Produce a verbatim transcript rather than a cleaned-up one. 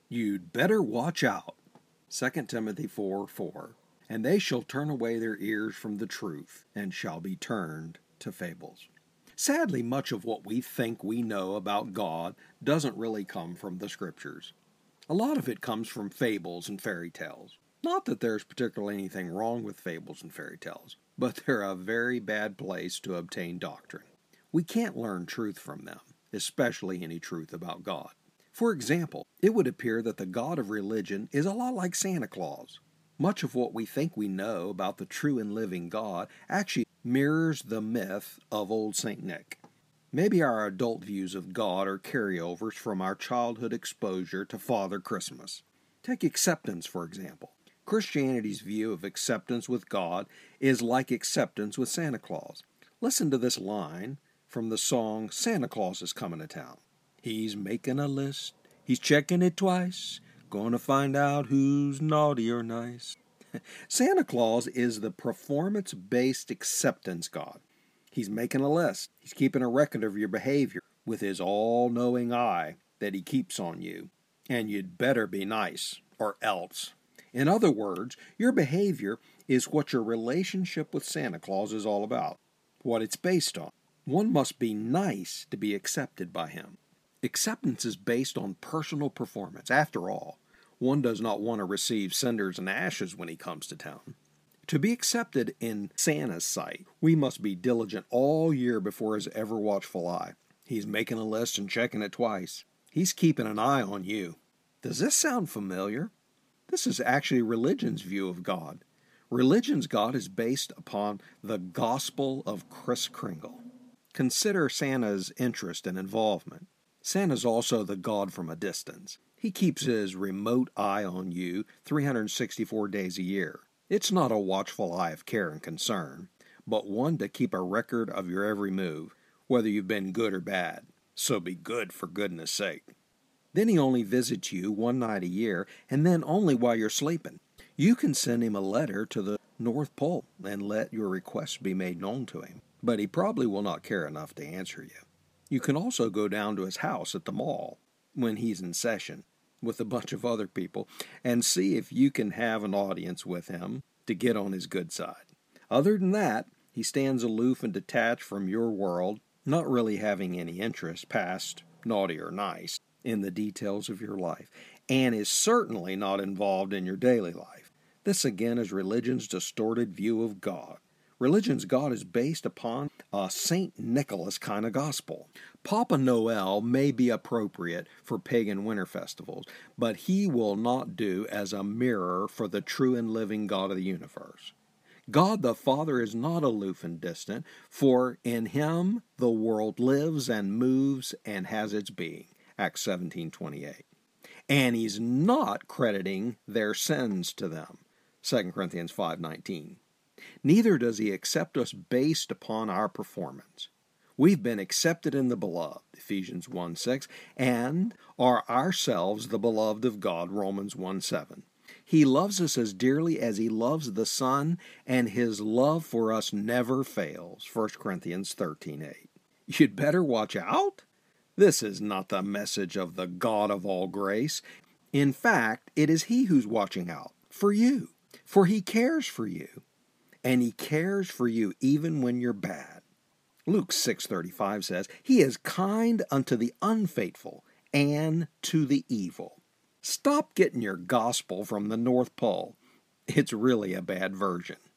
You'd better watch out. Second Timothy four four. And they shall turn away their ears from the truth, and shall be turned to fables. Sadly, much of what we think we know about God doesn't really come from the Scriptures. A lot of it comes from fables and fairy tales. Not that there's particularly anything wrong with fables and fairy tales, but they're a very bad place to obtain doctrine. We can't learn truth from them, especially any truth about God. For example, it would appear that the God of religion is a lot like Santa Claus. Much of what we think we know about the true and living God actually mirrors the myth of old Saint Nick. Maybe our adult views of God are carryovers from our childhood exposure to Father Christmas. Take acceptance, for example. Christianity's view of acceptance with God is like acceptance with Santa Claus. Listen to this line from the song Santa Claus is Coming to Town. He's making a list, he's checking it twice, gonna find out who's naughty or nice. Santa Claus is the performance-based acceptance God. He's making a list, he's keeping a record of your behavior with his all-knowing eye that he keeps on you. And you'd better be nice, or else. In other words, your behavior is what your relationship with Santa Claus is all about, what it's based on. One must be nice to be accepted by him. Acceptance is based on personal performance. After all, one does not want to receive cinders and ashes when he comes to town. To be accepted in Santa's sight, we must be diligent all year before his ever-watchful eye. He's making a list and checking it twice. He's keeping an eye on you. Does this sound familiar? This is actually religion's view of God. Religion's God is based upon the gospel of Kris Kringle. Consider Santa's interest and involvement. Santa's also the God from a distance. He keeps his remote eye on you three hundred sixty-four days a year. It's not a watchful eye of care and concern, but one to keep a record of your every move, whether you've been good or bad. So be good for goodness sake. Then he only visits you one night a year, and then only while you're sleeping. You can send him a letter to the North Pole and let your requests be made known to him, but he probably will not care enough to answer you. You can also go down to his house at the mall when he's in session with a bunch of other people and see if you can have an audience with him to get on his good side. Other than that, he stands aloof and detached from your world, not really having any interest, past, naughty or nice, in the details of your life, and is certainly not involved in your daily life. This again is religion's distorted view of God. Religion's God is based upon a Saint Nicholas kind of gospel. Papa Noel may be appropriate for pagan winter festivals, but he will not do as a mirror for the true and living God of the universe. God the Father is not aloof and distant, for in him the world lives and moves and has its being. Acts seventeen twenty-eight. And he's not crediting their sins to them. Second Corinthians five nineteen. Neither does he accept us based upon our performance. We've been accepted in the beloved, Ephesians one six, and are ourselves the beloved of God, Romans one seven. He loves us as dearly as he loves the Son, and his love for us never fails, First Corinthians thirteen eight. You'd better watch out. This is not the message of the God of all grace. In fact, it is he who's watching out for you, for he cares for you. And he cares for you even when you're bad. Luke six thirty-five says, he is kind unto the unfaithful and to the evil. Stop getting your gospel from the North Pole. It's really a bad version.